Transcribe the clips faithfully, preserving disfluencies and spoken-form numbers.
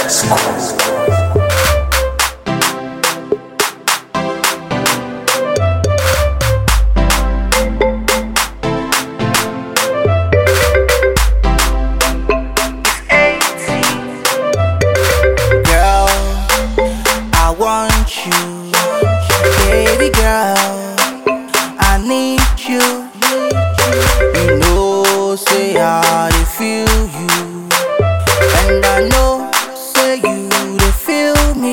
Baby girl, I need you. You know, say I dey feel you, and I know, say you dey feel me.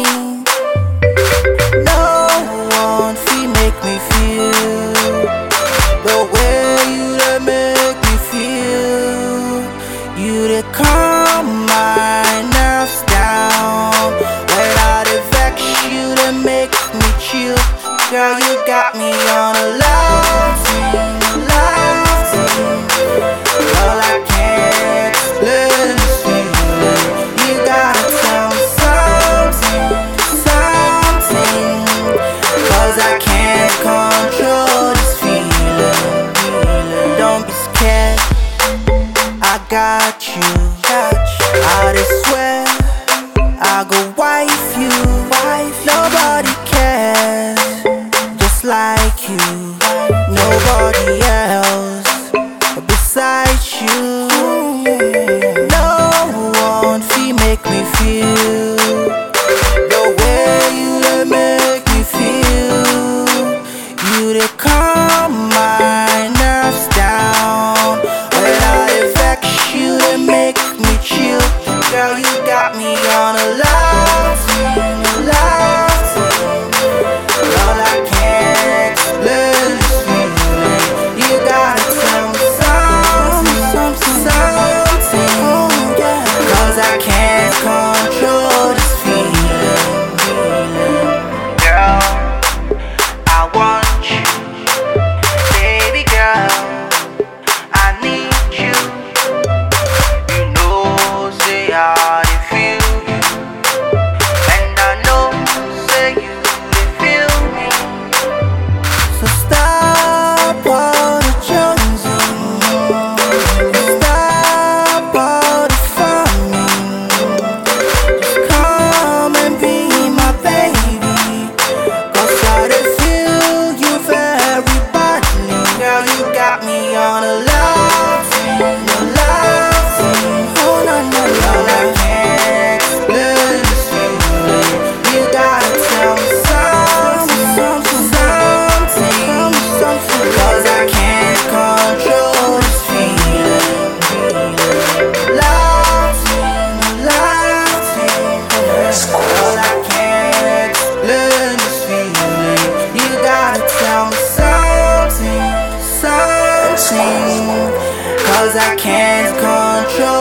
No one fit make me feel the way you dey make me feel. You dey calm my nerves down. When I dey vex, you dey make me chill. Girl, you got me on a love team, love team. Girl, I can't explain this feeling. You gotta tell me something, something, 'cause I can't control this feeling. Don't be scared, I got you. I dey swear I go wife you. Nobody cares just like you. Nobody else besides you. No one fit make me feel the way you dey make me feel. You dey calm my nerves down. When I dey vex, you dey make me chill. Girl, you got me on a love team, love team. Girl, I can't explain this feeling. You gotta tell me something, something, something, 'cause I can't control this feeling. Girl, I want you. Baby girl, I need you. You know, say I dey feel you, and I know, say you dey feel me. So stop all the jonesing, stop all the fawning. Just come and be my baby, 'cause I dey feel you very badly. Girl, you got me on a love team, a love team. Oh no, no, no, I can't explain this feeling. You gotta tell me something, something, something, something, 'cause I can't control this feeling. Love team, love team. Girl, I can't explain this feeling. You gotta tell me something, something, 'cause I can't control